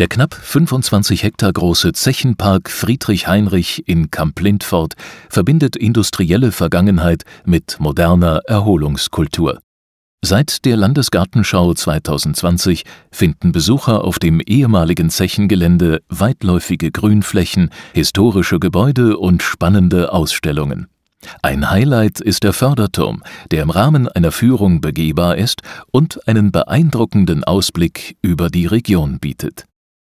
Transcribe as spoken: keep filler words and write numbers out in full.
Der knapp fünfundzwanzig Hektar große Zechenpark Friedrich-Heinrich in Kamp-Lintfort verbindet industrielle Vergangenheit mit moderner Erholungskultur. Seit der Landesgartenschau zweitausendzwanzig finden Besucher auf dem ehemaligen Zechengelände weitläufige Grünflächen, historische Gebäude und spannende Ausstellungen. Ein Highlight ist der Förderturm, der im Rahmen einer Führung begehbar ist und einen beeindruckenden Ausblick über die Region bietet.